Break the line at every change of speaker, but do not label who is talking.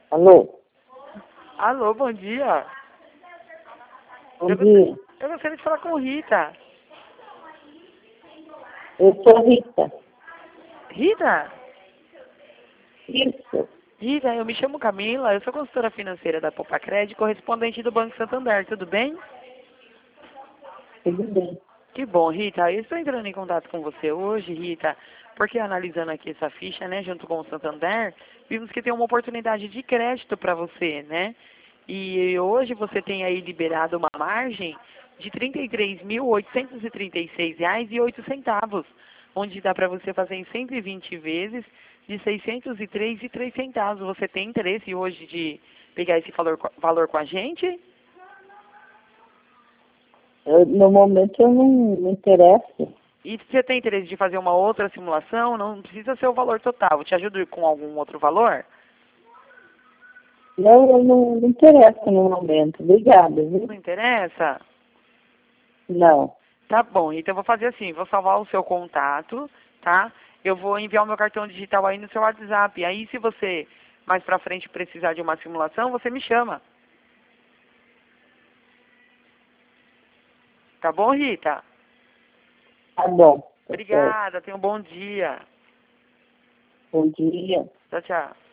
Alô?
Alô, bom dia.
Bom dia.
Eu gostaria de falar com Rita.
Eu sou Rita.
Rita?
Isso.
Rita, eu me chamo Camila, eu sou consultora financeira da Popacred, correspondente do Banco Santander, tudo bem?
Tudo bem.
Que bom, Rita. Eu estou entrando em contato com você hoje, Rita, porque analisando aqui essa ficha, né, junto com o Santander, vimos que tem uma oportunidade de crédito para você, né? E hoje você tem aí liberado uma margem de R$ 33.836,08, onde dá para você fazer em 120 vezes de R$ 603,03. Você tem interesse hoje de pegar esse valor com a gente?
No momento eu não me interesso.
E se você tem interesse de fazer uma outra simulação, não precisa ser o valor total. Eu te ajudo com algum outro valor?
Não, eu não me interesso no momento. Obrigada, viu?
Não interessa?
Não.
Tá bom, então eu vou fazer assim, vou salvar o seu contato, tá? Eu vou enviar o meu cartão digital aí no seu WhatsApp. Aí se você mais pra frente precisar de uma simulação, você me chama. Tá bom, Rita?
Tá bom. Tá certo.
Obrigada, tenha um bom dia.
Bom dia.
Tchau, tchau.